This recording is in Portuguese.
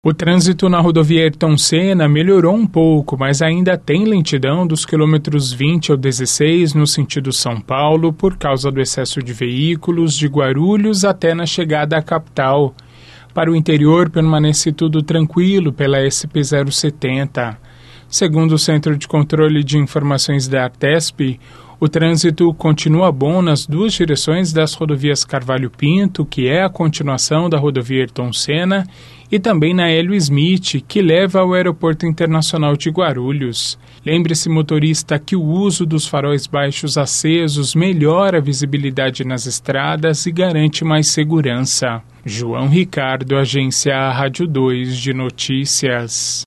O trânsito na rodovia Ayrton Senna melhorou um pouco, mas ainda tem lentidão dos quilômetros 20 ao 16 no sentido São Paulo por causa do excesso de veículos de Guarulhos até na chegada à capital. Para o interior permanece tudo tranquilo pela SP-070. Segundo o Centro de Controle de Informações da Artesp, o trânsito continua bom nas duas direções das rodovias Carvalho Pinto, que é a continuação da rodovia Ayrton Senna, e também na Hélio Smith, que leva ao Aeroporto Internacional de Guarulhos. Lembre-se, motorista, que o uso dos faróis baixos acesos melhora a visibilidade nas estradas e garante mais segurança. João Ricardo, Agência Rádio 2 de Notícias.